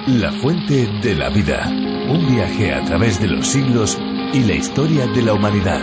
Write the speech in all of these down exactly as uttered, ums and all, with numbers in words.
La fuente de la vida. Un viaje a través de los siglos y la historia de la humanidad.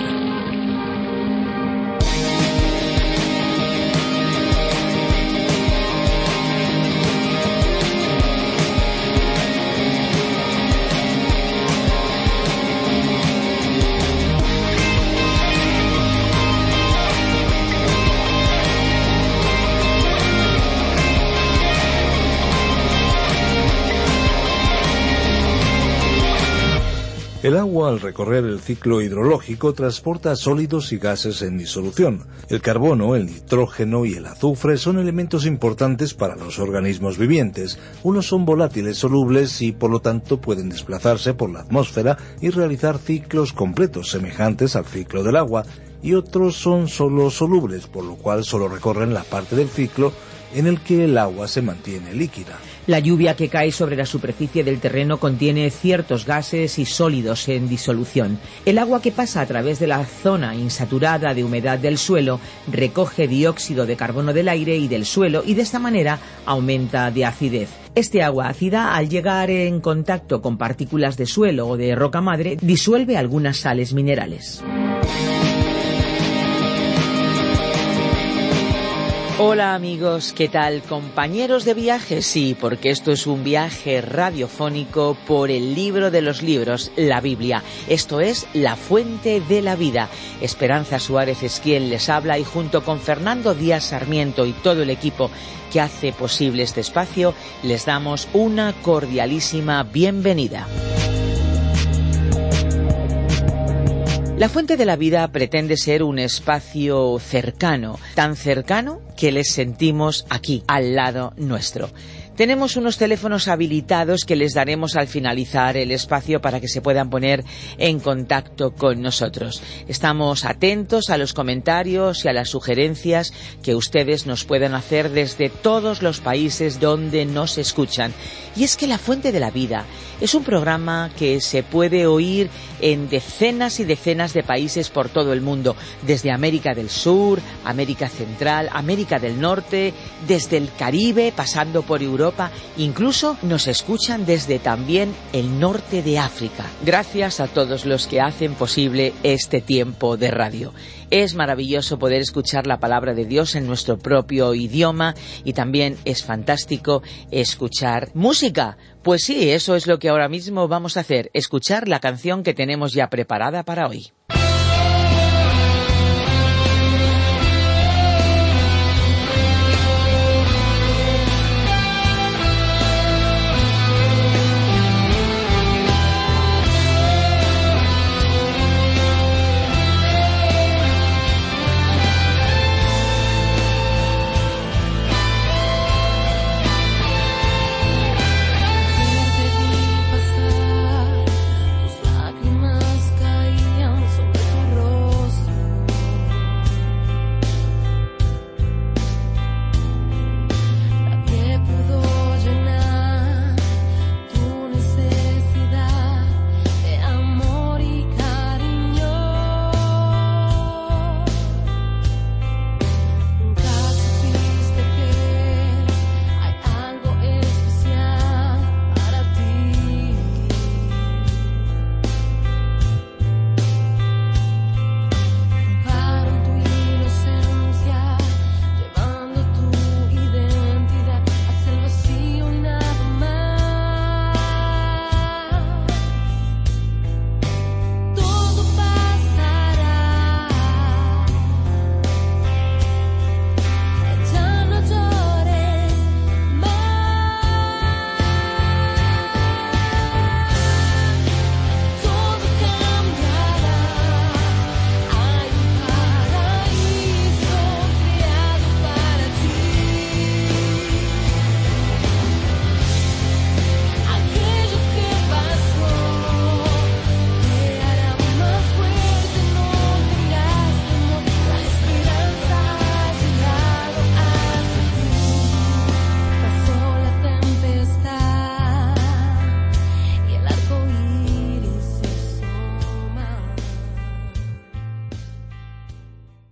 El agua, al recorrer el ciclo hidrológico, transporta sólidos y gases en disolución. El carbono, el nitrógeno y el azufre son elementos importantes para los organismos vivientes. Unos son volátiles solubles y, por lo tanto, pueden desplazarse por la atmósfera y realizar ciclos completos semejantes al ciclo del agua, y otros son solo solubles, por lo cual solo recorren la parte del ciclo en el que el agua se mantiene líquida. La lluvia que cae sobre la superficie del terreno contiene ciertos gases y sólidos en disolución. El agua que pasa a través de la zona insaturada de humedad del suelo recoge dióxido de carbono del aire y del suelo y de esta manera aumenta de acidez. Este agua ácida, al llegar en contacto con partículas de suelo o de roca madre, disuelve algunas sales minerales. Hola amigos, ¿qué tal? Compañeros de viaje, sí, porque esto es un viaje radiofónico por el libro de los libros, la Biblia. Esto es La Fuente de la Vida. Esperanza Suárez es quien les habla y junto con Fernando Díaz Sarmiento y todo el equipo que hace posible este espacio, les damos una cordialísima bienvenida. La Fuente de la Vida pretende ser un espacio cercano, tan cercano que les sentimos aquí, al lado nuestro. Tenemos unos teléfonos habilitados que les daremos al finalizar el espacio para que se puedan poner en contacto con nosotros. Estamos atentos a los comentarios y a las sugerencias que ustedes nos puedan hacer desde todos los países donde nos escuchan. Y es que La Fuente de la Vida es un programa que se puede oír en decenas y decenas de países por todo el mundo, desde América del Sur, América Central, América del Norte, desde el Caribe, pasando por Europa. Incluso nos escuchan desde también el norte de África. Gracias a todos los que hacen posible este tiempo de radio. Es maravilloso poder escuchar la palabra de Dios en nuestro propio idioma y también es fantástico escuchar música. Pues sí, eso es lo que ahora mismo vamos a hacer, escuchar la canción que tenemos ya preparada para hoy. Sobre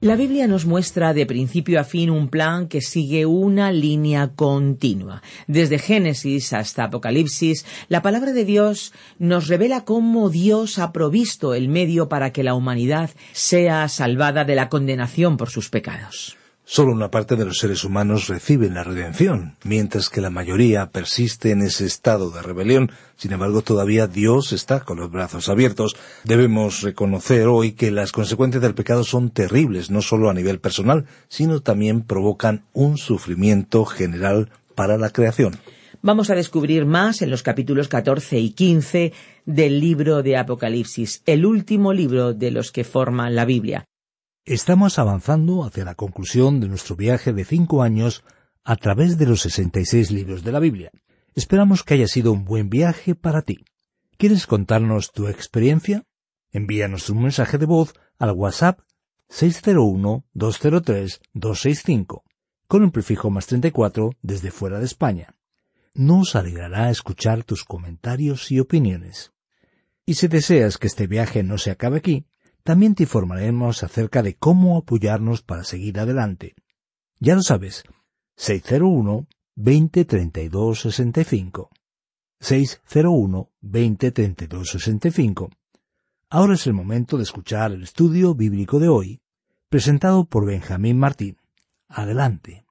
La Biblia nos muestra de principio a fin un plan que sigue una línea continua. Desde Génesis hasta Apocalipsis, la palabra de Dios nos revela cómo Dios ha provisto el medio para que la humanidad sea salvada de la condenación por sus pecados. Solo una parte de los seres humanos reciben la redención, mientras que la mayoría persiste en ese estado de rebelión. Sin embargo, todavía Dios está con los brazos abiertos. Debemos reconocer hoy que las consecuencias del pecado son terribles, no solo a nivel personal, sino también provocan un sufrimiento general para la creación. Vamos a descubrir más en los capítulos catorce y quince del libro de Apocalipsis, el último libro de los que forman la Biblia. Estamos avanzando hacia la conclusión de nuestro viaje de cinco años a través de los sesenta y seis libros de la Biblia. Esperamos que haya sido un buen viaje para ti. ¿Quieres contarnos tu experiencia? Envíanos un mensaje de voz al WhatsApp seis cero uno, dos cero tres, dos seis cinco, con un prefijo más treinta y cuatro desde fuera de España. Nos alegrará escuchar tus comentarios y opiniones. Y si deseas que este viaje no se acabe aquí, también te informaremos acerca de cómo apoyarnos para seguir adelante. Ya lo sabes, seis cero uno, veinte, treinta y dos, sesenta y cinco. seis cero uno, veinte, treinta y dos, sesenta y cinco. Ahora es el momento de escuchar el estudio bíblico de hoy, presentado por Benjamín Martín. Adelante.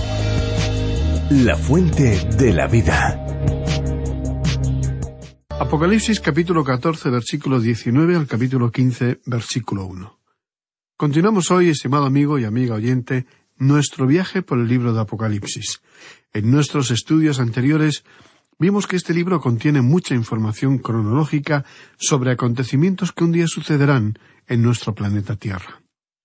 La fuente de la vida. Apocalipsis capítulo catorce, versículo diecinueve al capítulo quince, versículo uno. Continuamos hoy, estimado amigo y amiga oyente, nuestro viaje por el libro de Apocalipsis. En nuestros estudios anteriores vimos que este libro contiene mucha información cronológica sobre acontecimientos que un día sucederán en nuestro planeta Tierra.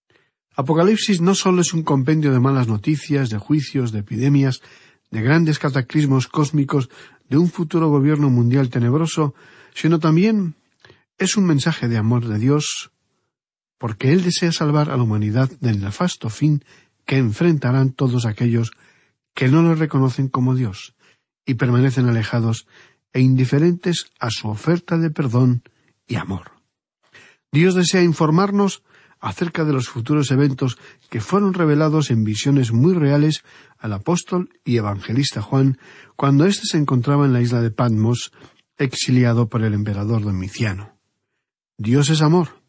Apocalipsis no solo es un compendio de malas noticias, de juicios, de epidemias, de grandes cataclismos cósmicos, de un futuro gobierno mundial tenebroso, sino también es un mensaje de amor de Dios, porque Él desea salvar a la humanidad del nefasto fin que enfrentarán todos aquellos que no lo reconocen como Dios y permanecen alejados e indiferentes a su oferta de perdón y amor. Dios desea informarnos acerca de los futuros eventos que fueron revelados en visiones muy reales al apóstol y evangelista Juan cuando éste se encontraba en la isla de Patmos, exiliado por el emperador Domiciano. Dios es amor,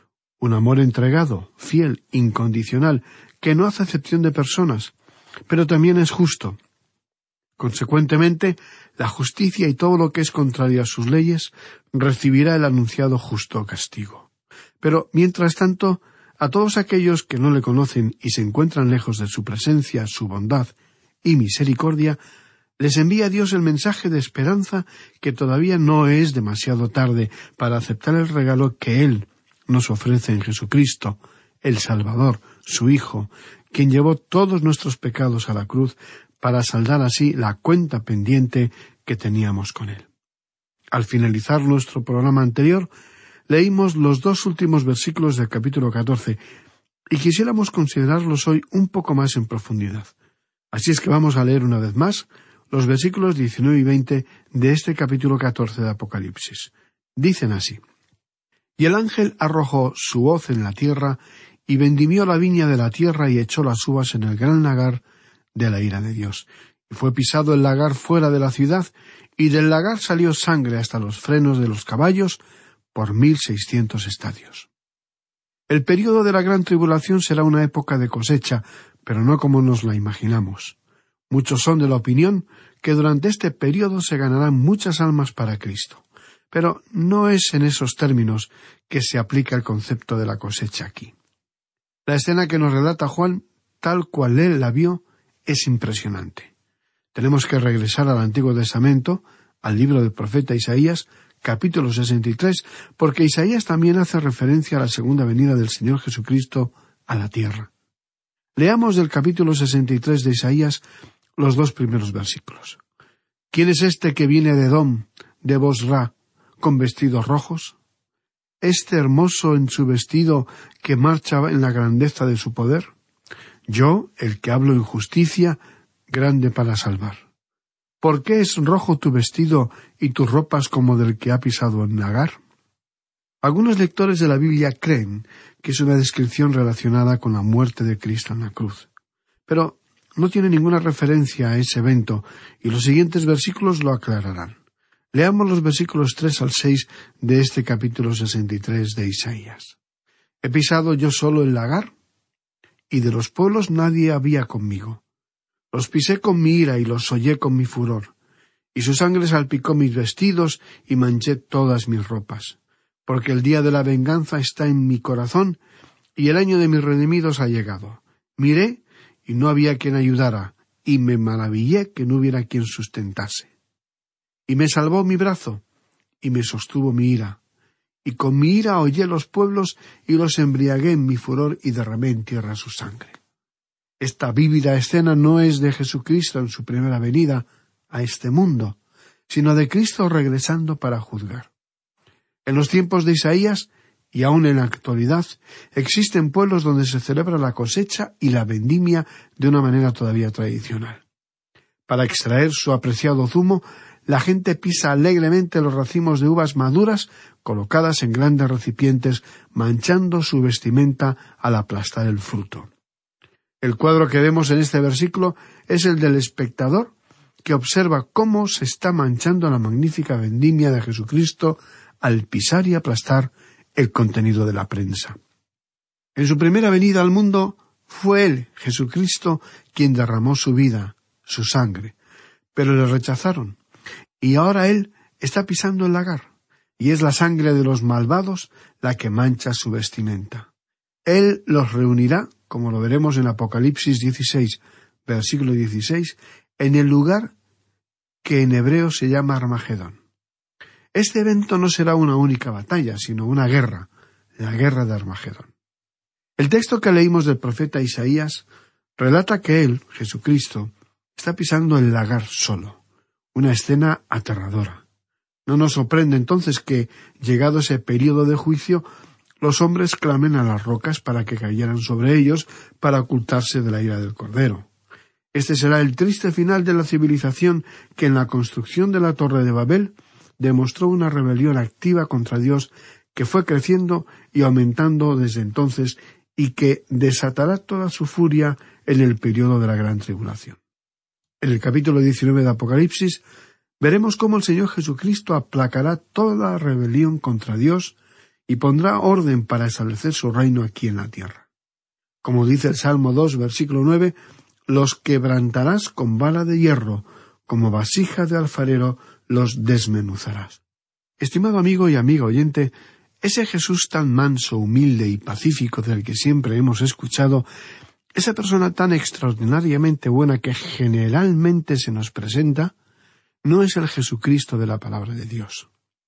un amor entregado, fiel, incondicional, que no hace acepción de personas, pero también es justo. Consecuentemente, la justicia y todo lo que es contrario a sus leyes recibirá el anunciado justo castigo. Pero, mientras tanto, a todos aquellos que no le conocen y se encuentran lejos de su presencia, su bondad y misericordia, les envía Dios el mensaje de esperanza que todavía no es demasiado tarde para aceptar el regalo que Él nos ofrece en Jesucristo, el Salvador, su Hijo, quien llevó todos nuestros pecados a la cruz para saldar así la cuenta pendiente que teníamos con Él. Al finalizar nuestro programa anterior, leímos los dos últimos versículos del capítulo catorce y quisiéramos considerarlos hoy un poco más en profundidad. Así es que vamos a leer una vez más los versículos diecinueve y veinte de este capítulo catorce de Apocalipsis. Dicen así: Y el ángel arrojó su hoz en la tierra, y vendimió la viña de la tierra, y echó las uvas en el gran lagar de la ira de Dios. Y fue pisado el lagar fuera de la ciudad, y del lagar salió sangre hasta los frenos de los caballos, por mil seiscientos estadios. El período de la gran tribulación será una época de cosecha, pero no como nos la imaginamos. Muchos son de la opinión que durante este período se ganarán muchas almas para Cristo. Pero no es en esos términos que se aplica el concepto de la cosecha aquí. La escena que nos relata Juan, tal cual él la vio, es impresionante. Tenemos que regresar al Antiguo Testamento, al libro del profeta Isaías, capítulo sesenta y tres, porque Isaías también hace referencia a la segunda venida del Señor Jesucristo a la tierra. Leamos del capítulo sesenta y tres de Isaías los dos primeros versículos. ¿Quién es este que viene de Edom, de Bosra, con vestidos rojos? ¿Este hermoso en su vestido que marcha en la grandeza de su poder? Yo, el que hablo en justicia, grande para salvar. ¿Por qué es rojo tu vestido y tus ropas como del que ha pisado en lagar? Algunos lectores de la Biblia creen que es una descripción relacionada con la muerte de Cristo en la cruz. Pero no tiene ninguna referencia a ese evento, y los siguientes versículos lo aclararán. Leamos los versículos tres al seis de este capítulo sesenta y tres de Isaías. He pisado yo solo el lagar, y de los pueblos nadie había conmigo. Los pisé con mi ira y los hollé con mi furor, y su sangre salpicó mis vestidos y manché todas mis ropas. Porque el día de la venganza está en mi corazón, y el año de mis redimidos ha llegado. Miré, y no había quien ayudara, y me maravillé que no hubiera quien sustentase. Y me salvó mi brazo, y me sostuvo mi ira. Y con mi ira hollé los pueblos, y los embriagué en mi furor, y derramé en tierra su sangre. Esta vívida escena no es de Jesucristo en su primera venida a este mundo, sino de Cristo regresando para juzgar. En los tiempos de Isaías, y aún en la actualidad, existen pueblos donde se celebra la cosecha y la vendimia de una manera todavía tradicional. Para extraer su apreciado zumo, la gente pisa alegremente los racimos de uvas maduras colocadas en grandes recipientes, manchando su vestimenta al aplastar el fruto. El cuadro que vemos en este versículo es el del espectador que observa cómo se está manchando la magnífica vendimia de Jesucristo al pisar y aplastar el contenido de la prensa. En su primera venida al mundo fue Él, Jesucristo, quien derramó su vida, su sangre, pero le rechazaron, y ahora Él está pisando el lagar, y es la sangre de los malvados la que mancha su vestimenta. Él los reunirá, como lo veremos en Apocalipsis dieciséis, versículo dieciséis, en el lugar que en hebreo se llama Armagedón. Este evento no será una única batalla, sino una guerra, la guerra de Armagedón. El texto que leímos del profeta Isaías relata que él, Jesucristo, está pisando el lagar solo, una escena aterradora. No nos sorprende entonces que, llegado ese período de juicio, los hombres clamen a las rocas para que cayeran sobre ellos para ocultarse de la ira del Cordero. Este será el triste final de la civilización que en la construcción de la Torre de Babel demostró una rebelión activa contra Dios que fue creciendo y aumentando desde entonces y que desatará toda su furia en el período de la Gran Tribulación. En el capítulo diecinueve de Apocalipsis veremos cómo el Señor Jesucristo aplacará toda rebelión contra Dios y pondrá orden para establecer su reino aquí en la tierra. Como dice el Salmo dos, versículo nueve, los quebrantarás con vara de hierro, como vasija de alfarero los desmenuzarás. Estimado amigo y amiga oyente, ese Jesús tan manso, humilde y pacífico del que siempre hemos escuchado, esa persona tan extraordinariamente buena que generalmente se nos presenta, no es el Jesucristo de la palabra de Dios.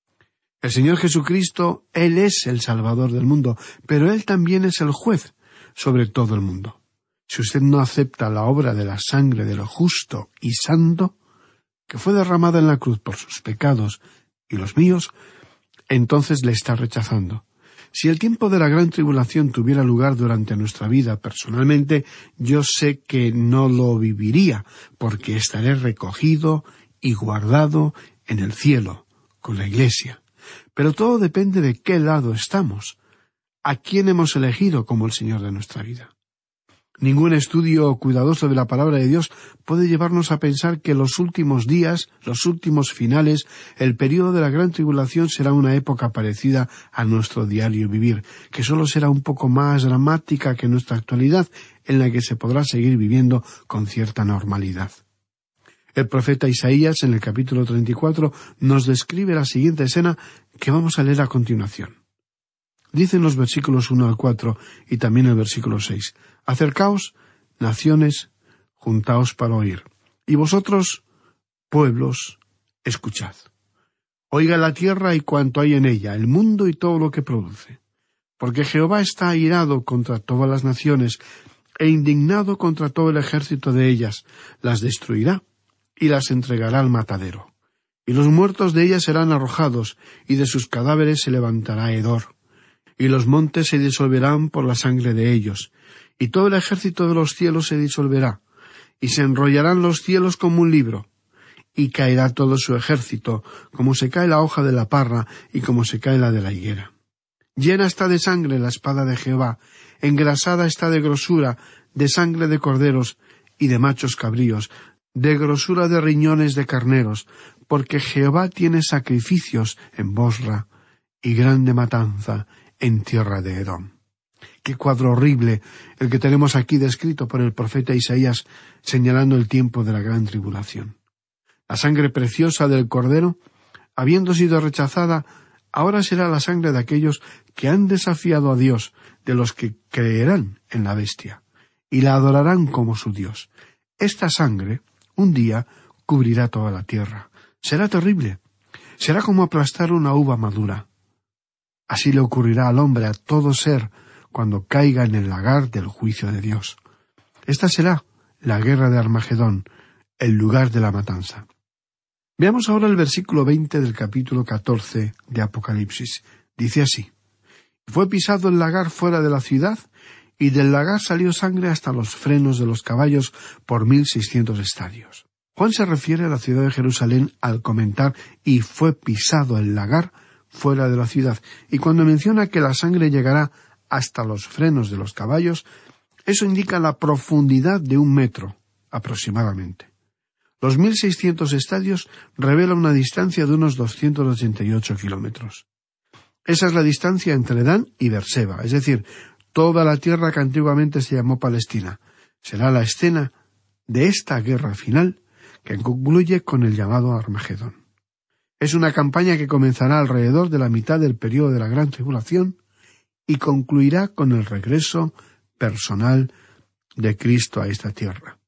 El Señor Jesucristo, Él es el Salvador del mundo, pero Él también es el juez sobre todo el mundo. Si usted no acepta la obra de la sangre de lo justo y santo, que fue derramada en la cruz por sus pecados y los míos, entonces le está rechazando. Si el tiempo de la gran tribulación tuviera lugar durante nuestra vida, personalmente, yo sé que no lo viviría, porque estaré recogido y guardado en el cielo, con la Iglesia. Pero todo depende de qué lado estamos, a quién hemos elegido como el Señor de nuestra vida. Ningún estudio cuidadoso de la palabra de Dios puede llevarnos a pensar que los últimos días, los últimos finales, el período de la gran tribulación será una época parecida a nuestro diario vivir, que solo será un poco más dramática que nuestra actualidad, en la que se podrá seguir viviendo con cierta normalidad. El profeta Isaías, en el capítulo treinta y cuatro, nos describe la siguiente escena que vamos a leer a continuación. Dicen los versículos uno al cuatro y también el versículo seis. Acercaos, naciones, juntaos para oír. Y vosotros, pueblos, escuchad. Oiga la tierra y cuanto hay en ella, el mundo y todo lo que produce. Porque Jehová está airado contra todas las naciones, e indignado contra todo el ejército de ellas. Las destruirá, y las entregará al matadero. Y los muertos de ellas serán arrojados, y de sus cadáveres se levantará hedor. Y los montes se disolverán por la sangre de ellos, y todo el ejército de los cielos se disolverá, y se enrollarán los cielos como un libro, y caerá todo su ejército, como se cae la hoja de la parra y como se cae la de la higuera. Llena está de sangre la espada de Jehová, engrasada está de grosura, de sangre de corderos y de machos cabríos, de grosura de riñones de carneros, porque Jehová tiene sacrificios en Bosra y grande matanza en tierra de Edom. Qué cuadro horrible el que tenemos aquí descrito por el profeta Isaías, señalando el tiempo de la gran tribulación. La sangre preciosa del cordero, habiendo sido rechazada, ahora será la sangre de aquellos que han desafiado a Dios, de los que creerán en la bestia, y la adorarán como su Dios. Esta sangre, un día, cubrirá toda la tierra. Será terrible. Será como aplastar una uva madura. Así le ocurrirá al hombre, a todo ser, cuando caiga en el lagar del juicio de Dios. Esta será la guerra de Armagedón, el lugar de la matanza. Veamos ahora el versículo veinte del capítulo catorce de Apocalipsis. Dice así: Fue pisado el lagar fuera de la ciudad, y del lagar salió sangre hasta los frenos de los caballos por mil seiscientos estadios. Juan se refiere a la ciudad de Jerusalén al comentar «y fue pisado el lagar fuera de la ciudad», y cuando menciona que la sangre llegará hasta los frenos de los caballos, eso indica la profundidad de un metro, aproximadamente. Los mil seiscientos estadios revelan una distancia de unos doscientos ochenta y ocho kilómetros. Esa es la distancia entre Dan y Beerseba, es decir, toda la tierra que antiguamente se llamó Palestina. Será la escena de esta guerra final que concluye con el llamado Armagedón. Es una campaña que comenzará alrededor de la mitad del período de la Gran Tribulación y concluirá con el regreso personal de Cristo a esta tierra.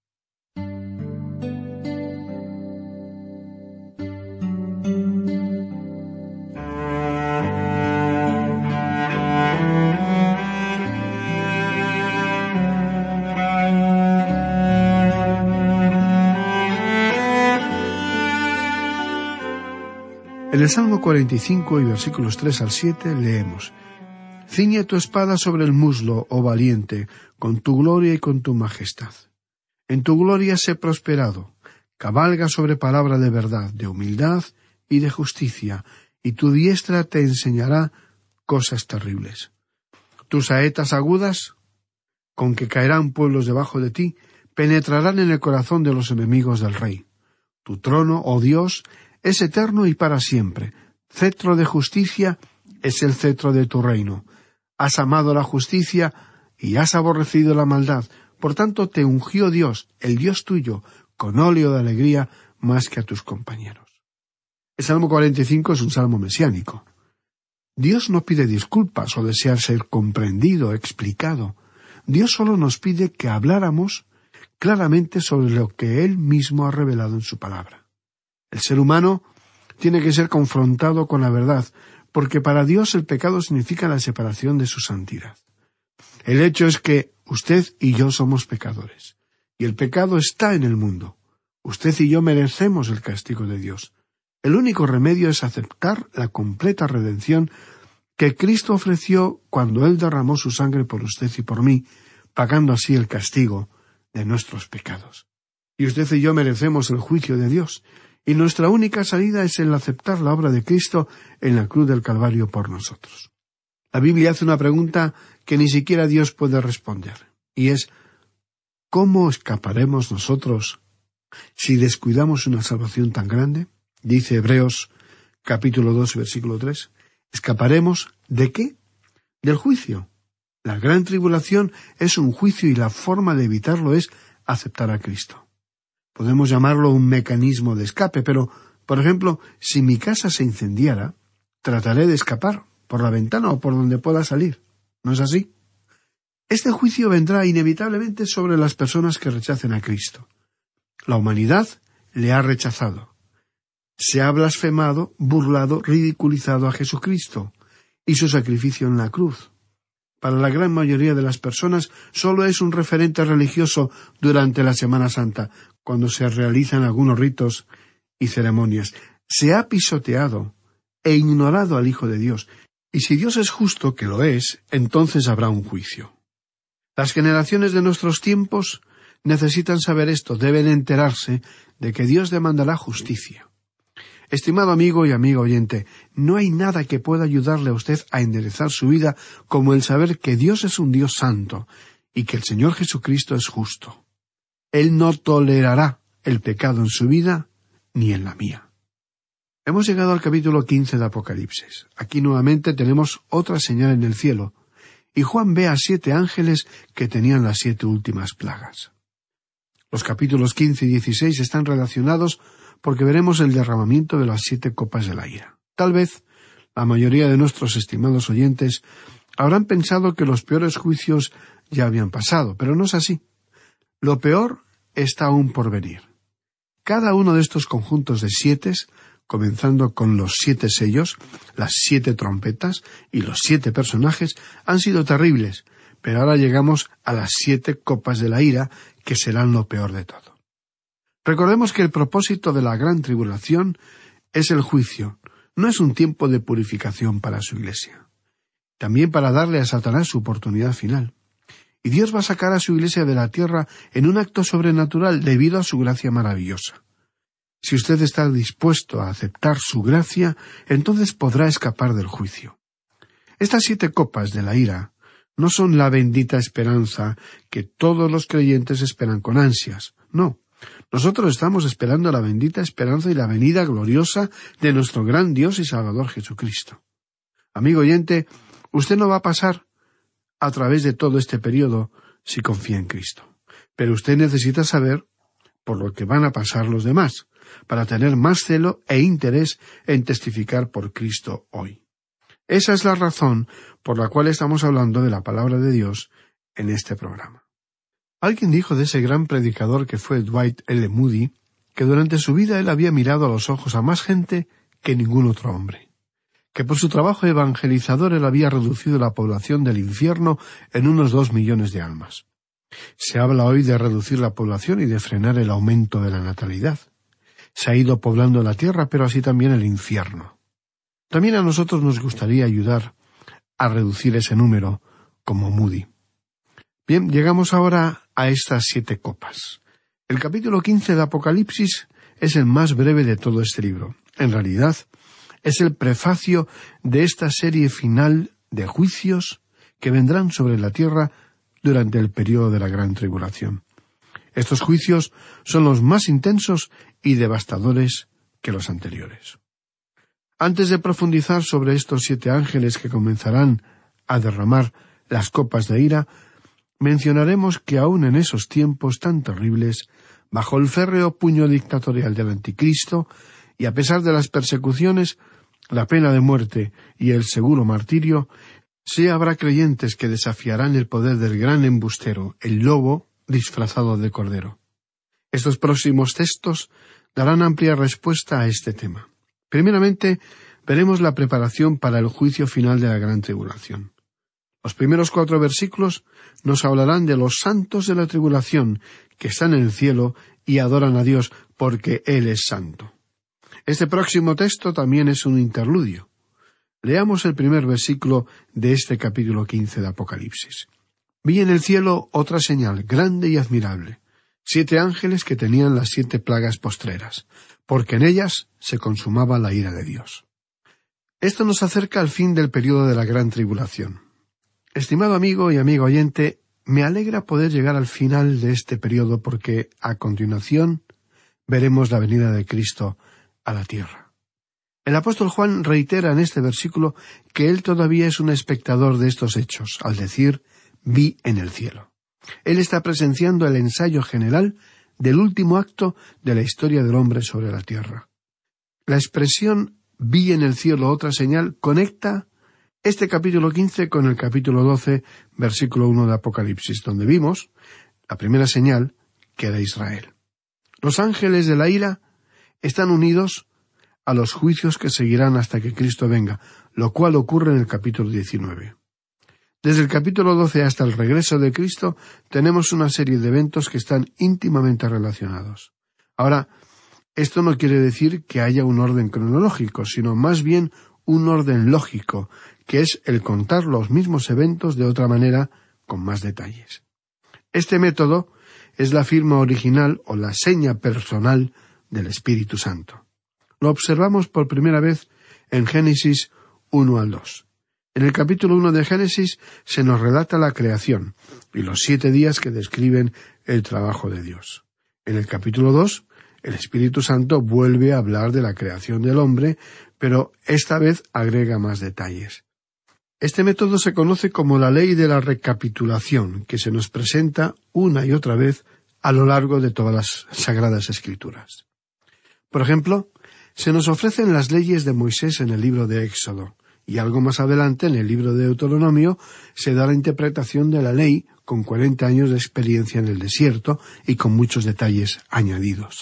En el Salmo cuarenta y cinco y versículos tres al siete leemos: Ciñe tu espada sobre el muslo, oh valiente, con tu gloria y con tu majestad. En tu gloria sé prosperado, cabalga sobre palabra de verdad, de humildad y de justicia, y tu diestra te enseñará cosas terribles. Tus saetas agudas, con que caerán pueblos debajo de ti, penetrarán en el corazón de los enemigos del rey. Tu trono, oh Dios, es eterno y para siempre. Cetro de justicia es el cetro de tu reino. Has amado la justicia y has aborrecido la maldad. Por tanto te ungió Dios, el Dios tuyo, con óleo de alegría más que a tus compañeros. El Salmo cuarenta y cinco es un salmo mesiánico. Dios no pide disculpas o desea ser comprendido, explicado. Dios solo nos pide que habláramos claramente sobre lo que Él mismo ha revelado en su palabra. El ser humano tiene que ser confrontado con la verdad, porque para Dios el pecado significa la separación de su santidad. El hecho es que usted y yo somos pecadores, y el pecado está en el mundo. Usted y yo merecemos el castigo de Dios. El único remedio es aceptar la completa redención que Cristo ofreció cuando Él derramó su sangre por usted y por mí, pagando así el castigo de nuestros pecados. Y usted y yo merecemos el juicio de Dios, y nuestra única salida es el aceptar la obra de Cristo en la cruz del Calvario por nosotros. La Biblia hace una pregunta que ni siquiera Dios puede responder, y es: ¿cómo escaparemos nosotros si descuidamos una salvación tan grande? Dice Hebreos capítulo dos, versículo tres. ¿Escaparemos de qué? Del juicio. La gran tribulación es un juicio y la forma de evitarlo es aceptar a Cristo. Podemos llamarlo un mecanismo de escape, pero, por ejemplo, si mi casa se incendiara, trataré de escapar por la ventana o por donde pueda salir. ¿No es así? Este juicio vendrá inevitablemente sobre las personas que rechacen a Cristo. La humanidad le ha rechazado. Se ha blasfemado, burlado, ridiculizado a Jesucristo y su sacrificio en la cruz. Para la gran mayoría de las personas solo es un referente religioso durante la Semana Santa, cuando se realizan algunos ritos y ceremonias. Se ha pisoteado e ignorado al Hijo de Dios, y si Dios es justo, que lo es, entonces habrá un juicio. Las generaciones de nuestros tiempos necesitan saber esto, deben enterarse de que Dios demandará justicia. Estimado amigo y amiga oyente, no hay nada que pueda ayudarle a usted a enderezar su vida como el saber que Dios es un Dios santo y que el Señor Jesucristo es justo. Él no tolerará el pecado en su vida ni en la mía. Hemos llegado al capítulo quince de Apocalipsis. Aquí nuevamente tenemos otra señal en el cielo, y Juan ve a siete ángeles que tenían las siete últimas plagas. Los capítulos quince y dieciséis están relacionados porque veremos el derramamiento de las siete copas de la ira. Tal vez la mayoría de nuestros estimados oyentes habrán pensado que los peores juicios ya habían pasado, pero no es así. Lo peor está aún por venir. Cada uno de estos conjuntos de siete, comenzando con los siete sellos, las siete trompetas y los siete personajes, han sido terribles, pero ahora llegamos a las siete copas de la ira, que serán lo peor de todo. Recordemos que el propósito de la gran tribulación es el juicio, no es un tiempo de purificación para su iglesia. También para darle a Satanás su oportunidad final. Y Dios va a sacar a su iglesia de la tierra en un acto sobrenatural debido a su gracia maravillosa. Si usted está dispuesto a aceptar su gracia, entonces podrá escapar del juicio. Estas siete copas de la ira no son la bendita esperanza que todos los creyentes esperan con ansias, no. Nosotros estamos esperando la bendita esperanza y la venida gloriosa de nuestro gran Dios y Salvador Jesucristo. Amigo oyente, usted no va a pasar a través de todo este periodo si confía en Cristo. Pero usted necesita saber por lo que van a pasar los demás, para tener más celo e interés en testificar por Cristo hoy. Esa es la razón por la cual estamos hablando de la palabra de Dios en este programa. Alguien dijo de ese gran predicador que fue Dwight L. Moody, que durante su vida él había mirado a los ojos a más gente que ningún otro hombre, que por su trabajo evangelizador él había reducido la población del infierno en unos dos millones de almas. Se habla hoy de reducir la población y de frenar el aumento de la natalidad. Se ha ido poblando la tierra, pero así también el infierno. También a nosotros nos gustaría ayudar a reducir ese número, como Moody. Bien, llegamos ahora a estas siete copas. El capítulo quince de Apocalipsis es el más breve de todo este libro. En realidad, es el prefacio de esta serie final de juicios que vendrán sobre la tierra durante el período de la gran tribulación. Estos juicios son los más intensos y devastadores que los anteriores. Antes de profundizar sobre estos siete ángeles que comenzarán a derramar las copas de ira, mencionaremos que aún en esos tiempos tan terribles, bajo el férreo puño dictatorial del Anticristo, y a pesar de las persecuciones, la pena de muerte y el seguro martirio, sí habrá creyentes que desafiarán el poder del gran embustero, el lobo disfrazado de cordero. Estos próximos textos darán amplia respuesta a este tema. Primeramente, veremos la preparación para el juicio final de la gran tribulación. Los primeros cuatro versículos nos hablarán de los santos de la tribulación que están en el cielo y adoran a Dios porque Él es santo. Este próximo texto también es un interludio. Leamos el primer versículo de este capítulo quince de Apocalipsis. Vi en el cielo otra señal grande y admirable, siete ángeles que tenían las siete plagas postreras, porque en ellas se consumaba la ira de Dios. Esto nos acerca al fin del período de la gran tribulación. Estimado amigo y amigo oyente, me alegra poder llegar al final de este periodo porque, a continuación, veremos la venida de Cristo a la tierra. El apóstol Juan reitera en este versículo que él todavía es un espectador de estos hechos, al decir, vi en el cielo. Él está presenciando el ensayo general del último acto de la historia del hombre sobre la tierra. La expresión vi en el cielo otra señal conecta este capítulo quince con el capítulo doce, versículo uno de Apocalipsis, donde vimos la primera señal que era Israel. Los ángeles de la ira están unidos a los juicios que seguirán hasta que Cristo venga, lo cual ocurre en el capítulo diecinueve. Desde el capítulo doce hasta el regreso de Cristo tenemos una serie de eventos que están íntimamente relacionados. Ahora, esto no quiere decir que haya un orden cronológico, sino más bien un orden lógico, que es el contar los mismos eventos de otra manera, con más detalles. Este método es la firma original o la seña personal del Espíritu Santo. Lo observamos por primera vez en Génesis uno al dos. En el capítulo uno de Génesis se nos relata la creación y los siete días que describen el trabajo de Dios. En el capítulo dos, el Espíritu Santo vuelve a hablar de la creación del hombre, pero esta vez agrega más detalles. Este método se conoce como la ley de la recapitulación, que se nos presenta una y otra vez a lo largo de todas las Sagradas Escrituras. Por ejemplo, se nos ofrecen las leyes de Moisés en el libro de Éxodo, y algo más adelante, en el libro de Deuteronomio, se da la interpretación de la ley con cuarenta años de experiencia en el desierto y con muchos detalles añadidos.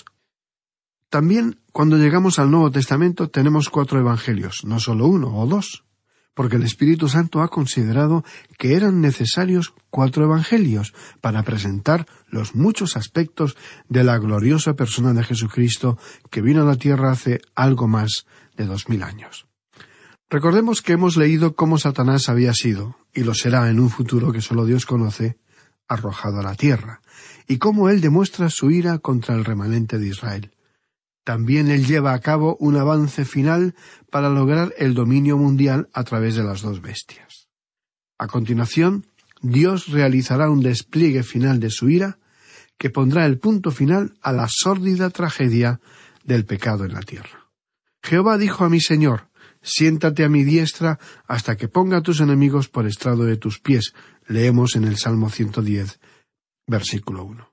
También, cuando llegamos al Nuevo Testamento, tenemos cuatro evangelios, no solo uno o dos, porque el Espíritu Santo ha considerado que eran necesarios cuatro evangelios para presentar los muchos aspectos de la gloriosa persona de Jesucristo que vino a la tierra hace algo más de dos mil años. Recordemos que hemos leído cómo Satanás había sido, y lo será en un futuro que solo Dios conoce, arrojado a la tierra, y cómo él demuestra su ira contra el remanente de Israel. También él lleva a cabo un avance final para lograr el dominio mundial a través de las dos bestias. A continuación, Dios realizará un despliegue final de su ira que pondrá el punto final a la sórdida tragedia del pecado en la tierra. Jehová dijo a mi Señor: siéntate a mi diestra hasta que ponga a tus enemigos por estrado de tus pies. Leemos en el Salmo ciento diez, versículo uno.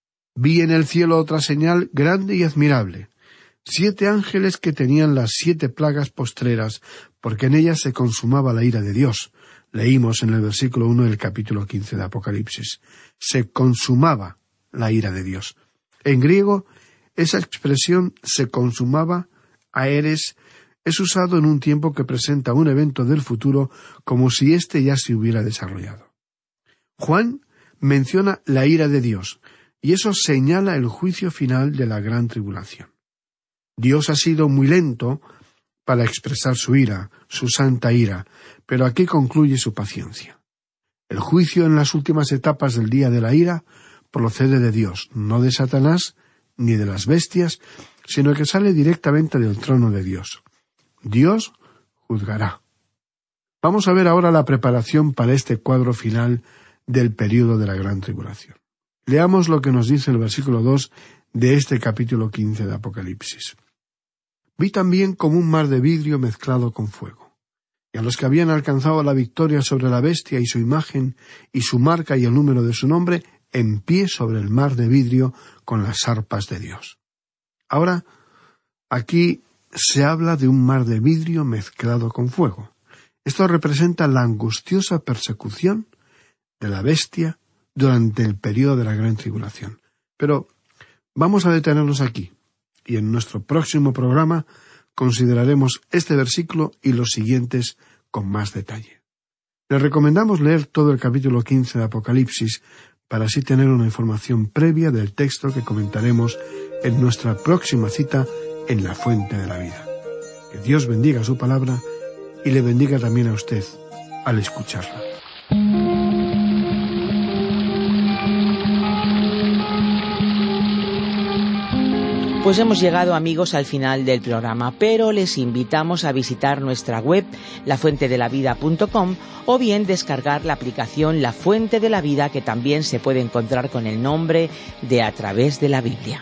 Vi en el cielo otra señal grande y admirable, siete ángeles que tenían las siete plagas postreras, porque en ellas se consumaba la ira de Dios. Leímos en el versículo uno del capítulo quince de Apocalipsis. Se consumaba la ira de Dios. En griego, esa expresión se consumaba, aeres, es usado en un tiempo que presenta un evento del futuro como si éste ya se hubiera desarrollado. Juan menciona la ira de Dios, y eso señala el juicio final de la gran tribulación. Dios ha sido muy lento para expresar su ira, su santa ira, pero aquí concluye su paciencia. El juicio en las últimas etapas del día de la ira procede de Dios, no de Satanás ni de las bestias, sino que sale directamente del trono de Dios. Dios juzgará. Vamos a ver ahora la preparación para este cuadro final del período de la gran tribulación. Leamos lo que nos dice el versículo dos de este capítulo quince de Apocalipsis. Vi también como un mar de vidrio mezclado con fuego, y a los que habían alcanzado la victoria sobre la bestia y su imagen, y su marca y el número de su nombre, en pie sobre el mar de vidrio con las arpas de Dios. Ahora, aquí se habla de un mar de vidrio mezclado con fuego. Esto representa la angustiosa persecución de la bestia durante el período de la gran tribulación. Pero vamos a detenernos aquí, y en nuestro próximo programa consideraremos este versículo y los siguientes con más detalle. Les recomendamos leer todo el capítulo quince de Apocalipsis para así tener una información previa del texto que comentaremos en nuestra próxima cita en la Fuente de la Vida. Que Dios bendiga su palabra y le bendiga también a usted al escucharla. Pues hemos llegado, amigos, al final del programa, pero les invitamos a visitar nuestra web, la fuente de la vida punto com, o bien descargar la aplicación La Fuente de la Vida, que también se puede encontrar con el nombre de A Través de la Biblia.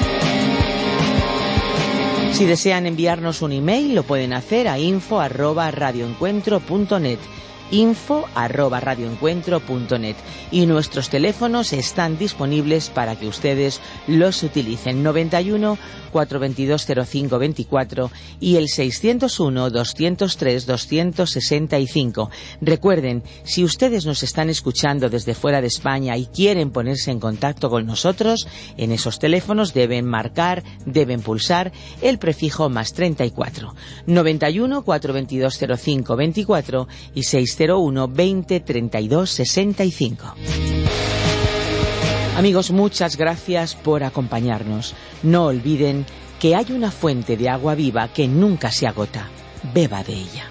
Si desean enviarnos un email, lo pueden hacer a info arroba radioencuentro punto net. info arroba radioencuentro punto net, y nuestros teléfonos están disponibles para que ustedes los utilicen: noventa y uno, cuatrocientos veintidós, cero cinco veinticuatro y el seiscientos uno, doscientos tres, doscientos sesenta y cinco. Recuerden, si ustedes nos están escuchando desde fuera de España y quieren ponerse en contacto con nosotros, en esos teléfonos deben marcar, deben pulsar el prefijo más treinta y cuatro, noventa y uno, cuatrocientos veintidós, cero cinco veinticuatro y seiscientos uno, veinte, treinta y dos, sesenta y cinco. Amigos, muchas gracias por acompañarnos. No olviden que hay una fuente de agua viva que nunca se agota. Beba de ella.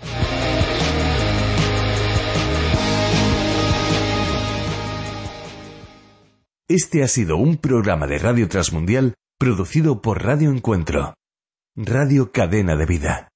Este ha sido un programa de Radio Transmundial producido por Radio Encuentro. Radio Cadena de Vida.